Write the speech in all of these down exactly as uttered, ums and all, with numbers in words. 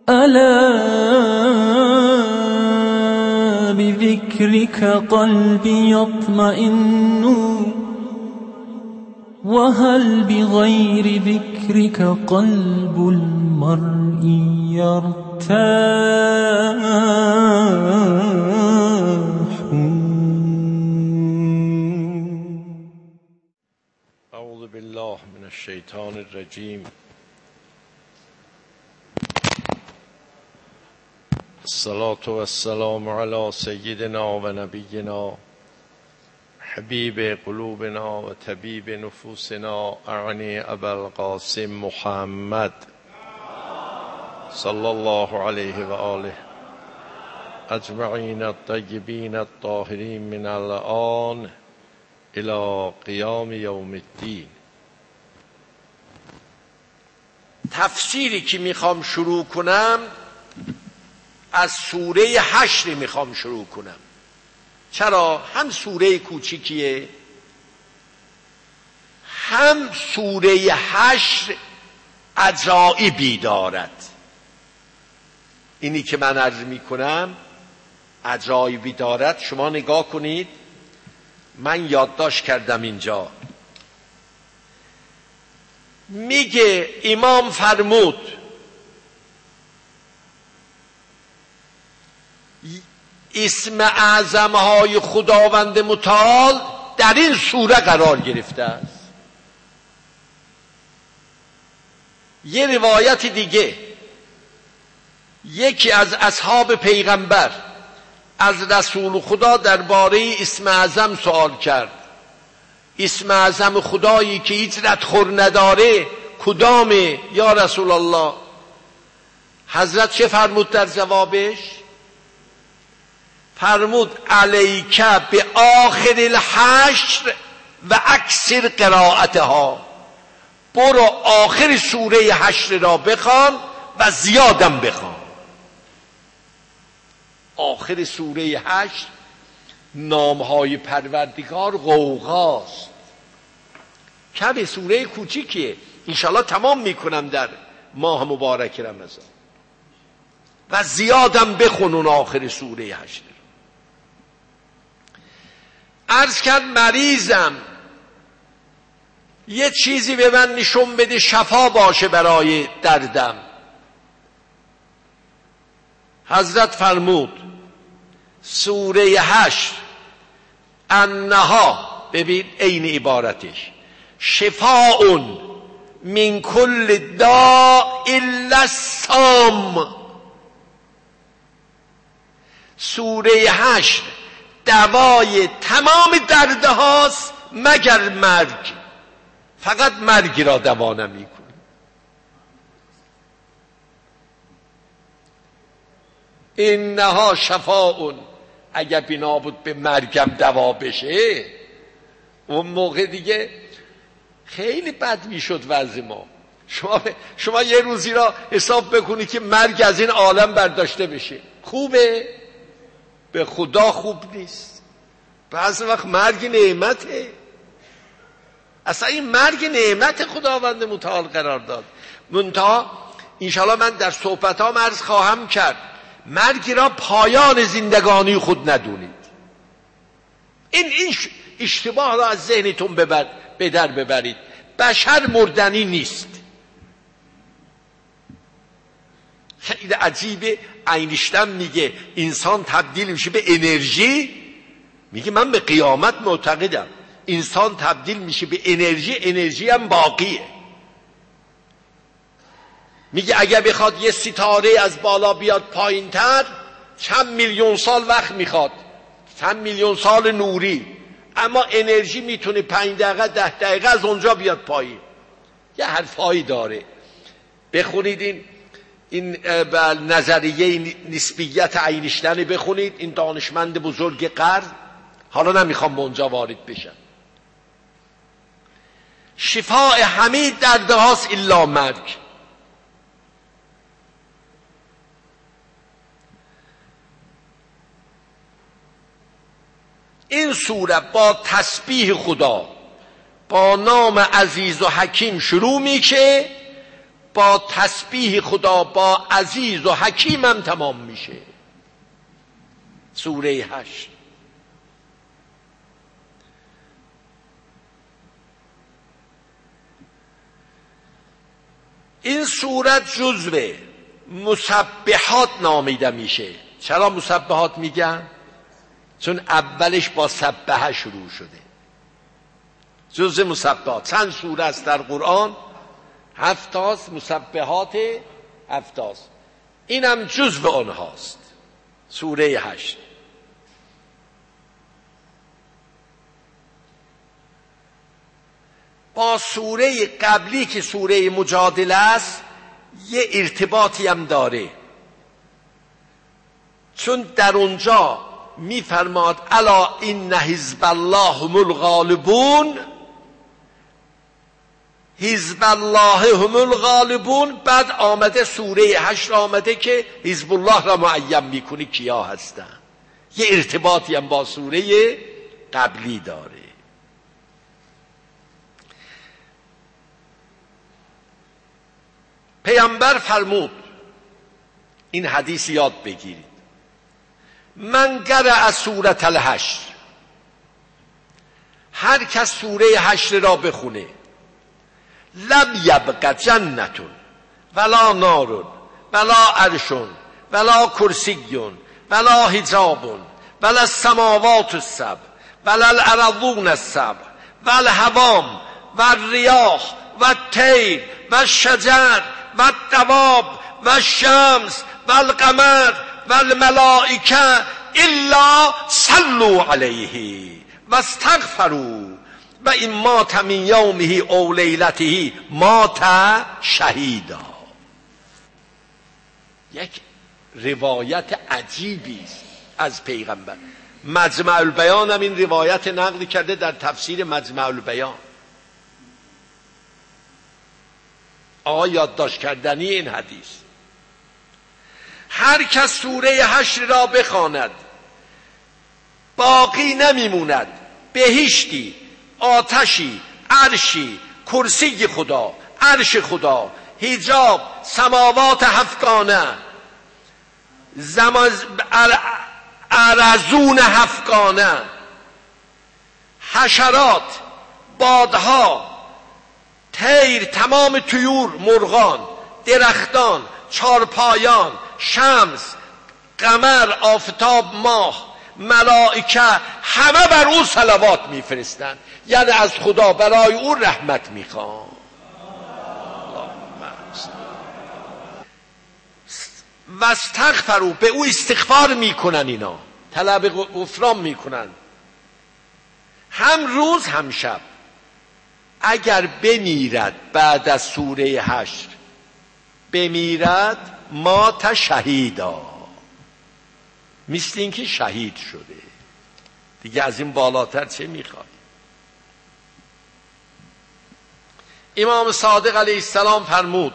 ألا بذكرك قلبي يطمئن وهل بغير ذكرك قلب المرء يرتاح. أعوذ بالله من الشيطان الرجيم. الصلاة والسلام على سيدنا و نبينا حبيب قلوبنا و طبيب نفوسنا أعني أبا القاسم محمد صلى الله عليه وآله أجمعين الطيبين الطاهرين من الآن إلى قیام یوم الدین. تفسیری که میخوام شروع کنم از سوره حشر میخوام شروع کنم. چرا؟ هم سوره کوچیکیه، هم سوره حشر عجایبی دارد. اینی که من عرض میکنم عجایبی دارد. شما نگاه کنید، من یادداشت کردم اینجا. میگه امام فرمود اسم اعظمهای خداوند متعال در این سوره قرار گرفته است. یه روایت دیگه، یکی از اصحاب پیغمبر از رسول خدا درباره اسم اعظم سوال کرد. اسم اعظم خدایی که هیچ ردخور نداره کدامه یا رسول الله؟ حضرت چه فرمود در جوابش؟ فرمود علیک به آخر الحشر و اکثر قرائتها. برو آخر سوره حشر را بخوان و زیادم بخوان. آخر سوره حشر نامهای پروردگار غوغاست. کم سوره کوچیکیه، انشالله تمام میکنم در ماه مبارک رمضان. و زیادم بخونون آخر سوره حشر. عرض کرد مریضم، یه چیزی به من نشون بده شفا باشه برای دردم. حضرت فرمود سوره حشر انها، ببین عین عبارتش، شفاء من کل داء الا السام. سوره حشر دوای تمام دردهاست مگر مرگ. فقط مرگ را دوا نمی‌کنه. اینها شفاء. اگر بنا بود به مرگم دوا بشه اون موقع دیگه خیلی بد میشد وضع ما. شما شما یه روزی را حساب بکنی که مرگ از این عالم برداشته بشه، خوبه؟ به خدا خوب نیست. بعضی وقت مرگ نعمته. اصلا این مرگ نعمت خداوند متعال قرار داد. منتها انشاءالله من در صحبتام عرض خواهم کرد مرگ را پایان زندگانی خود ندونید. این این اشتباه را از ذهنتون ببر به در ببرید. بشر مردنی نیست. خیلی عجیبه. اینشتین میگه انسان تبدیل میشه به انرژی. میگه من به قیامت معتقدم انسان تبدیل میشه به انرژی، انرژی هم باقیه. میگه اگر بخواد یه ستاره از بالا بیاد پایین تر چند میلیون سال وقت میخواد، چند میلیون سال نوری، اما انرژی میتونه پنج دقیقه ده دقیقه از اونجا بیاد پایین. یه حرفایی داره. بخونید این این نظریه نسبیت اینشتین بخونید. این دانشمند بزرگ قرن. حالا نمیخوام به اونجا وارد بشم. شفاء همه دردهاست الا مرگ. این سوره با تسبیح خدا با نام عزیز و حکیم شروع میشه، با تسبیح خدا، با عزیز و حکیمم تمام میشه. سوره هشت. این سورت جزو مسبحات نامیده میشه. چرا مسبحات میگن؟ چون اولش با سبحه شروع شده. جزو مسبحات. چند سوره است در قرآن؟ هفت تاست. مسبحات هفت تاست. اینم جزو آنهاست. سوره هشت. با سوره قبلی که سوره مجادله است یه ارتباطی هم داره، چون در اونجا میفرماد الا ان حزب الله هم الغالبون، حزب الله هم الغالبون. بعد آمده سوره هشت آمده که حزب الله را معین میکنه کیا هستن. یه ارتباطی هم با سوره قبلی داره. پیامبر فرمود، این حدیث یاد بگیرید، من قرأ سورة الحشر، هر کس سوره حشر را بخونه، لم یبق جنة ولا نار ولا عرش ولا کرسی ولا حجاب ولا السماوات السبع ولا الارضون السبع ولا الهوام والرياح والطير والشجر والدواب والشمس والقمر والملائکه الا صلوا علیه واستغفروا و این مات من یومه او لیلته مات شهیدا. یک روایت عجیبی است از پیغمبر. مجمع البیان هم این روایت نقل کرده در تفسیر مجمع البیان. آقا یادداشت کردنی این حدیث. هر کس سوره حشر را بخواند باقی نمیموند بهشتی، آتشی، عرشی، کرسی خدا، عرش خدا، حجاب، سماوات هفتگانه، زمز... ارزون هفتگانه، حشرات، بادها، طیر، تمام طیور، مرغان، درختان، چارپایان، شمس، قمر، آفتاب، ماه، ملائکه، همه بر او صلوات میفرستند، یعنی از خدا برای او رحمت میخوان. و استغفروا، به او استغفار میکنن، اینا طلب غفران میکنن هم روز هم شب. اگر بمیرد بعد از سوره حشر بمیرد مات شهیدا، مثل این که شهید شده. دیگه از این بالاتر چه میخوای؟ امام صادق علیه السلام فرمود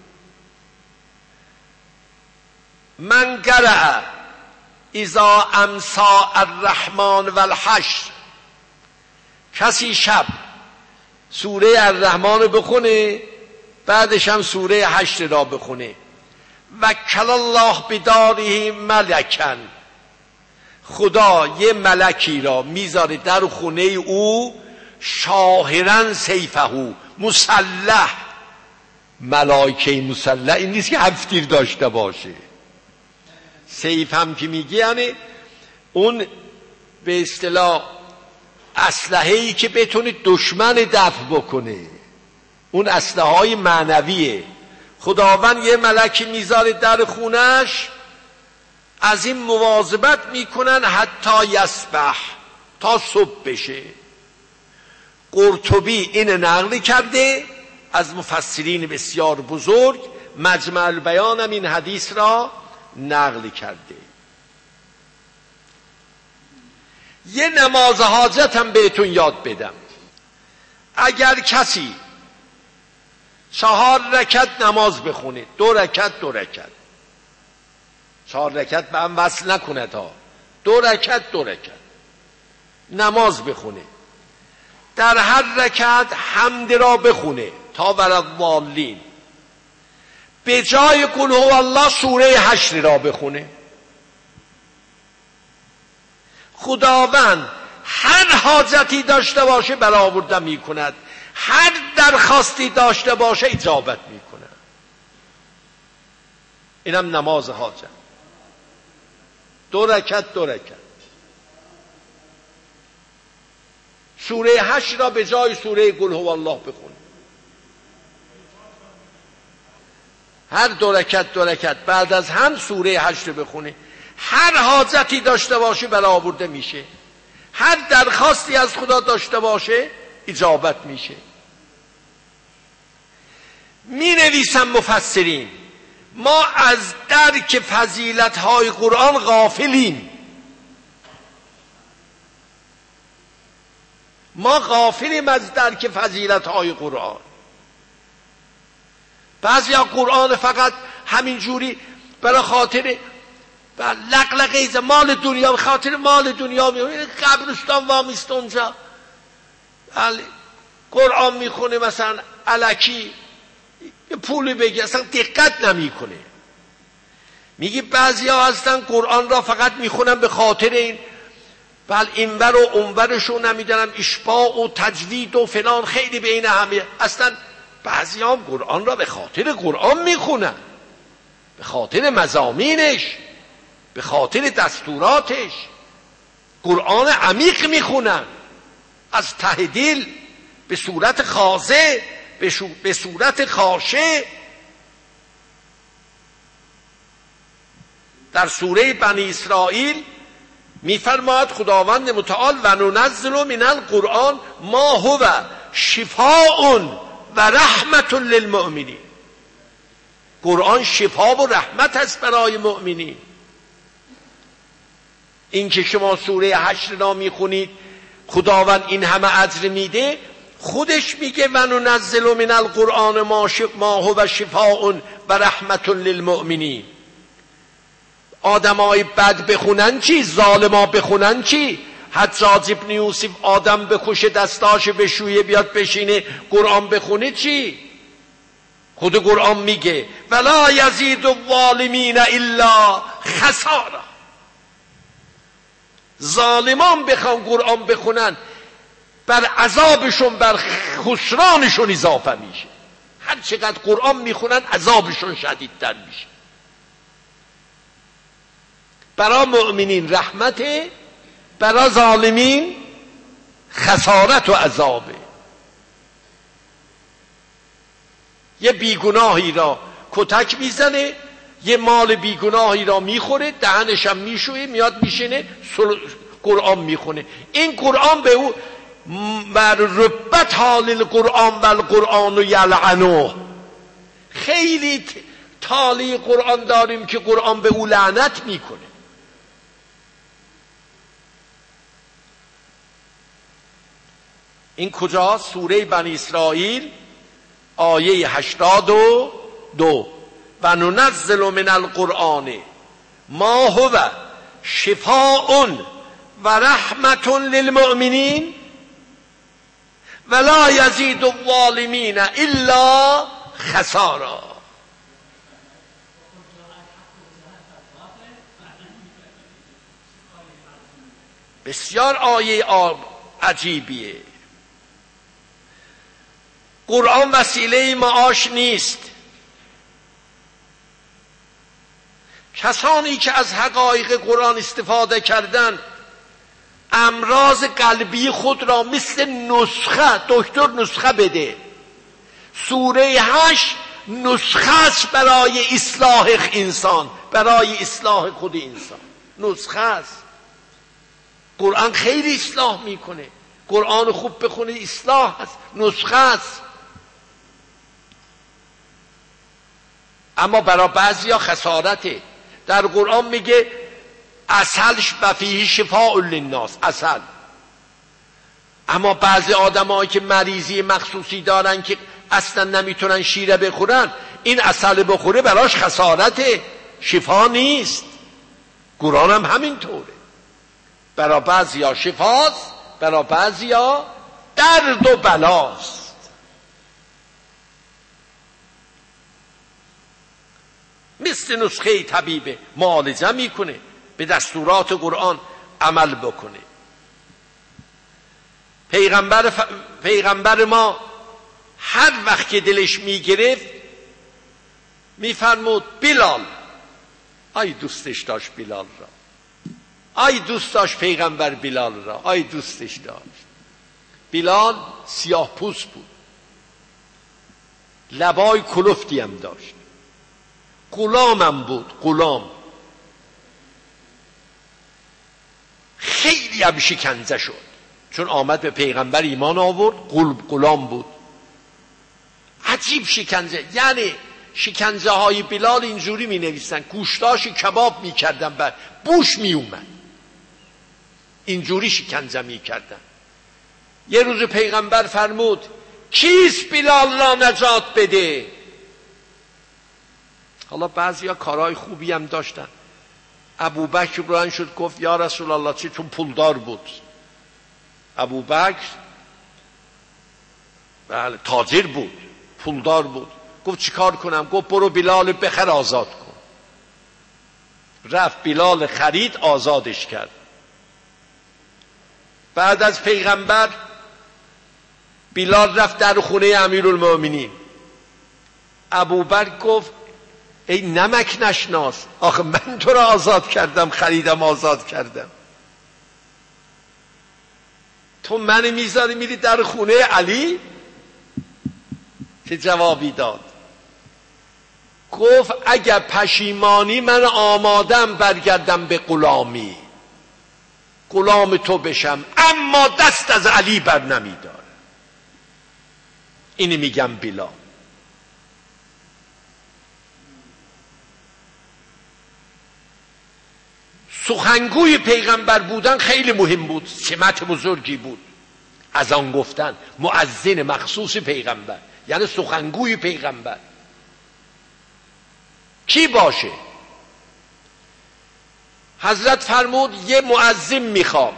من قرأ اذا امسا الرحمن والحشر، کسی شب سوره الرحمن رو بخونه بعدش هم سوره حشر را بخونه، وکل الله بداره ملکن، خدا یه ملکی را میذاره در خونه او، شاهرن سیفهو، مسلح. ملائکه مسلح این نیست که هفت تیر داشته باشه. سیف هم که میگه یعنی اون به اصطلاح اسلحه‌ای که بتونه دشمن دفع بکنه، اون اسلحه های معنویه. خداوند یه ملکی میذاره در خونش، از این مواظبت میکنن حتی یصبح، تا صبح بشه. قرطبی این نقل کرده از مفسرین بسیار بزرگ. مجمع البیان هم این حدیث را نقل کرده. یه نماز حاجت هم بهتون یاد بدم. اگر کسی چهار رکعت نماز بخونه، دو رکعت دو رکعت، چهار رکعت به هم وصل نکنه، تا دو رکعت دو رکعت نماز بخونه، در هر رکعت حمد را بخونه تا ولضالین، به جای قل هو الله سوره حشر را بخونه. خداوند هر حاجتی داشته باشه برآورده میکند، هر درخواستی داشته باشه اجابت میکند. اینم نماز حاجت، دو رکعت دو رکعت. سوره حشر را به جای سوره قل هو الله بخونه. هر دو رکعت دو رکعت بعد از هم سوره حشر بخونه. هر حاجتی داشته باشه برآورده میشه، هر درخواستی از خدا داشته باشه اجابت میشه. می نویسن مفسرین ما از درک فضیلت های قرآن غافلیم. ما غافلیم از درک فضیلت های قرآن. بعضیا قرآن فقط همینجوری برای خاطر و لقلقه مال دنیا، به خاطر مال دنیا میونه، قبرستان وامیست اونجا بله قرآن میخونه مثلا الکی یه پولی بگی، اصلا دقت نمیکنه. میگی بعضیا هستن قرآن را فقط میخونن به خاطر این بل اینور و اونورشو نمیدونم اشباع و تجوید و فلان، خیلی بین همه. اصلا بعضیا هم قرآن را به خاطر قرآن میخونن، به خاطر مضامینش، به خاطر دستوراتش. قرآن عمیق میخونن از ته دل، به صورت خاضع، به صورت خاشع. در سوره بنی اسرائیل میفرماید خداوند متعال و ننزل من القرآن ما هو شفاء و رحمت للمؤمنین. قرآن شفا و رحمت است برای مؤمنین. این که شما سوره حشر را میخونید خداوند این همه اجر میده، خودش میگه و ننزل من القرآن ما هو شفاء و رحمت للمؤمنین. آدمای بد بخونن چی؟ ظالما بخونن چی؟ حجاج ابن یوسف آدم بکشه دستاش بشویه بیاد بشینه قرآن بخونه چی؟ خود قرآن میگه ولا یزید الظالمین الا خسارا. ظالمان بخوان قرآن بخونن بر عذابشون، بر خسرانشون اضافه میشه. هر چقدر قرآن میخونن عذابشون شدیدتر میشه. برای مؤمنین رحمته، برای ظالمین خسارت و عذابه. یه بیگناهی را کتک میزنه، یه مال بیگناهی را میخوره، دهنشم میشویه، میاد میشینه قرآن میخونه. این قرآن به او بر ربت حال القرآن و القرآن یلعنه. خیلی تالی قرآن داریم که قرآن به او لعنت میکنه. این کجاست؟ سوره بنی اسرائیل آیه هشتاد و دو و ننزل من القرآن ما هو شفاء و رحمت للمؤمنین ولا یزید الظالمین الا خسارا. بسیار آیه عجیبیه. قرآن وسیله معاش نیست. کسانی که از حقایق قرآن استفاده کردن امراض قلبی خود را مثل نسخه، دکتر نسخه بده. سوره هشت نسخه است برای اصلاح انسان، برای اصلاح خود انسان. نسخه است. قرآن خیلی اصلاح میکنه. قرآن خوب بخونه اصلاح است، نسخه است. اما برای بعضیا خسارته. در قرآن میگه عسلش بفیه شفاء للناس، عسل. اما بعضی آدمایی که مریضی مخصوصی دارن که اصلا نمیتونن شیره بخورن، این عسل بخوره براش خسارته، شفا نیست. قرآن هم همینطوره. برای بعضیا شفاست، برای بعضیا درد و بلاست. مثل نسخه طبیبه، معالجه میکنه، به دستورات قرآن عمل بکنه. پیغمبر, ف... پیغمبر ما هر وقت که دلش میگرفت میفرمود بلال. آی دوستش داشت بلال را، آی دوست داشت پیغمبر بلال را، آی دوستش داشت. بلال سیاه پوست بود، لبای کلفتی هم داشت، غلامم بود، غلام. خیلی هم شکنجه شد چون آمد به پیغمبر ایمان آورد، غلام بود. عجیب شکنجه، یعنی شکنجه های بلال اینجوری می نویسن، گوشتاش کباب می کردن، بر بوش می اومد، اینجوری شکنجه می کردن. یه روز پیغمبر فرمود کیست بلال را نجات بده؟ حالا بعضی ها کارهای خوبی هم داشتن. ابوبکر بلند شد گفت یا رسول الله، چی؟ چون پولدار بود. ابوبکر بله تاجر بود، پولدار بود. گفت چیکار کنم؟ گفت برو بلال بخر آزاد کن. رفت بلال خرید، آزادش کرد. بعد از پیغمبر بلال رفت در خونه امیرالمومنین. ابوبکر گفت ای نمک نشناس، آخه من تو را آزاد کردم، خریدم آزاد کردم، تو من میذاری میری در خونه علی؟ چه جوابی داد؟ گفت اگر پشیمانی من آمادم برگردم به غلامی، غلام تو بشم، اما دست از علی بر نمیدارم. اینی میگم بلال. سخنگوی پیغمبر بودن خیلی مهم بود، سمت بزرگی بود. از آن گفتن مؤذن مخصوص پیغمبر، یعنی سخنگوی پیغمبر. کی باشه؟ حضرت فرمود یه مؤذن میخوام.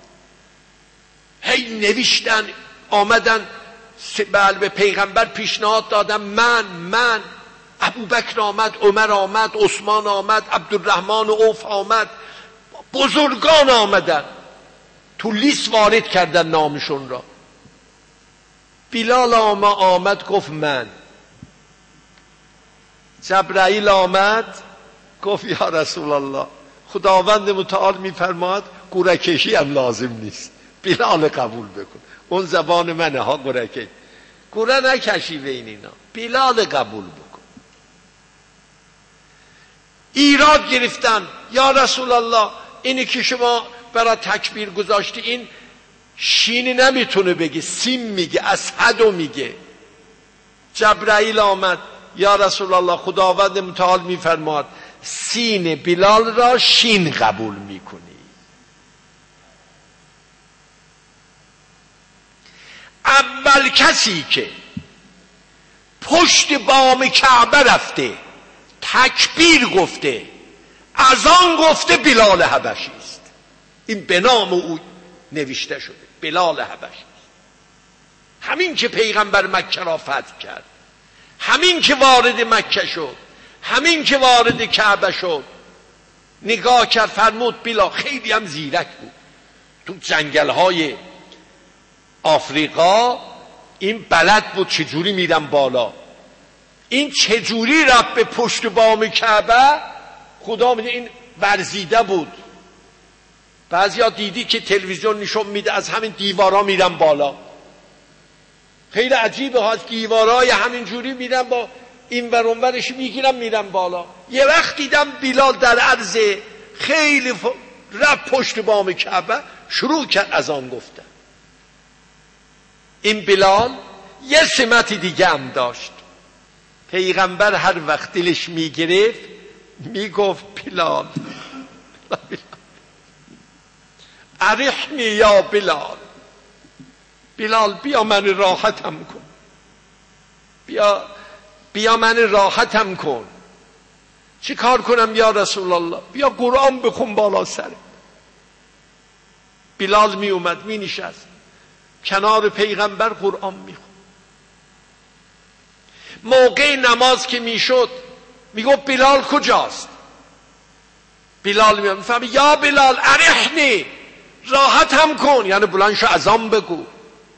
هی نوشتن، آمدن بله به پیغمبر پیشنهاد دادم، من من ابوبکر آمد، عمر آمد، عثمان آمد، عبدالرحمن عوف آمد، بزرگان آمدن، تو لیست وارد کردن نامشون را. بلال آمد گفت من. جبرائیل آمد گفت یا رسول الله، خداوند متعال میفرماد قرعه‌کشی هم لازم نیست، بلال قبول بکن. اون زبان منه ها، قرعه قرعه نکشی بین اینا، بلال قبول بکن. ایراد گرفتن، یا رسول الله اینی که شما برای تکبیر گذاشتی این شینی نمیتونه بگه، سیم میگه، اسحدو میگه. جبرائیل آمد، یا رسول الله خداوند متعال میفرماد سین بلال را شین قبول میکنی. اول کسی که پشت بام کعبه رفته تکبیر گفته، از آن گفته بلال حبشی است. این به نام او نوشته شده، بلال حبشی است. همین که پیغمبر مکه را فتح کرد، همین که وارد مکه شد، همین که وارد کعبه شد، نگاه کرد فرمود بلال. خیلی هم زیرک بود. تو جنگل‌های آفریقا این بلد بود چجوری میرم بالا. این چجوری رفت به پشت بام کعبه؟ خدا میده این ورزیده بود. بعضیا دیدی که تلویزیون نشون میده از همین دیوارا میرم بالا. خیلی عجیبه ها، از دیوارای همینجوری میرم با این ور اون ورش میگیرم میرم بالا. یه وقت دیدم بلال در عرض خیلی ف... رفت پشت بام کعبه شروع کرد از آن گفتن. این بلال یه سمت دیگه هم داشت. پیغمبر هر وقت دلش میگرفت میگفت بلال ارحنی یا بلال، بلال بیا من راحتم کن، بیا بیا من راحتم کن. چی کار کنم یا رسول الله؟ بیا قرآن بخون بالا سر. بلال می اومد می نشست کنار پیغمبر قرآن می خون. موقع نماز که می شد میگفت بلال کجاست؟ بلال میاد میفهمه یا بلال ارحنی، راحت هم کن، یعنی بلند شو اذان بگو.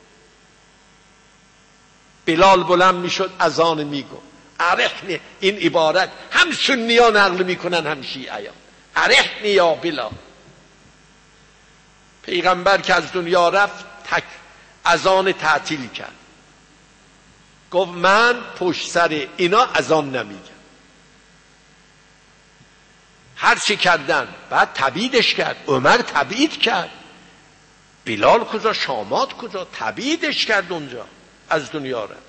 بلال بلند میشد اذان میگو. ارحنی، این عبارت هم سنیان نقل میکنن هم شیعیان. ارحنی یا بلال. پیغمبر که از دنیا رفت تک اذان تعطیل کرد، گفت من پشت سر اینا اذان نمیگم. هر چی کردن بعد تبییدش کرد. عمر تبیید کرد. بلال کجا؟ شامات کجا؟ تبییدش کرد اونجا، از دنیا رفت.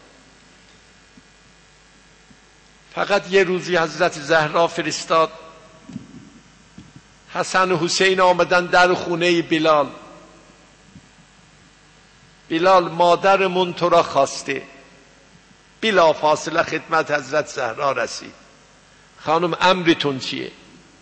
فقط یه روزی حضرت زهرا فرستاد، حسن و حسین آمدن در خونه بلال. بلال مادرمون تو را خواسته. بلا فاصله خدمت حضرت زهرا رسید. خانم امرتون چیه؟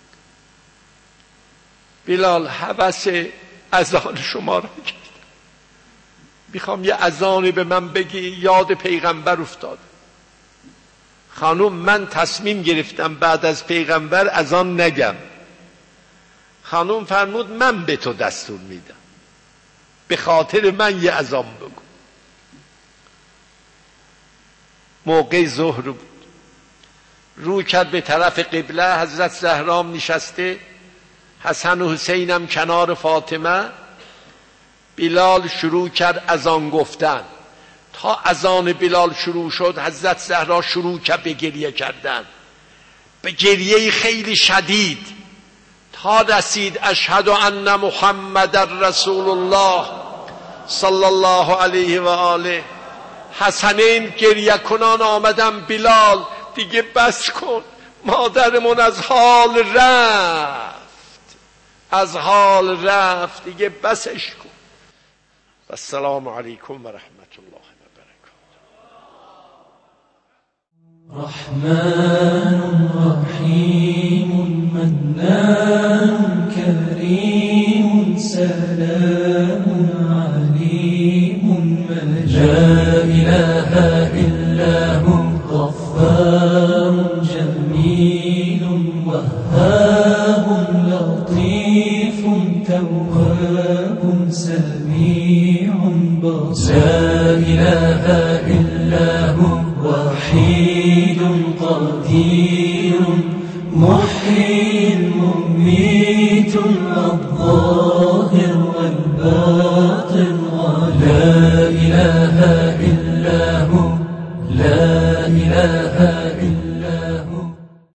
بلال هوس اذان شما را کرد، میخوام یه اذانی به من بگی، یاد پیغمبر افتاد. خانم من تصمیم گرفتم بعد از پیغمبر اذان نگم. خانم فرمود من به تو دستور میدم، به خاطر من یه اذان بگو. موقع ظهر بود، رو کرد به طرف قبله. حضرت زهرام نشسته، حسن و حسینم کنار فاطمه. بلال شروع کرد اذان گفتن. تا اذان بلال شروع شد حضرت زهرا شروع کرد به گریه کردن، به گریه خیلی شدید، تا رسید اشهد ان محمد رسول الله صلی الله علیه و آله. حسنین گریه کنان آمدن، بلال دیگه بس کن، مادرمون از حال رفت، از حال رفت، دیگه بسش کن. و السلام علیکم و رحمت الله و برکاته. رحمن رحیم منان کریم سلام علیم لا اله الا هو غفار جمیل وهاب لطیف تواب سمیع بصیر. لا اله الا هو وحید قدیر محیی المؤمنین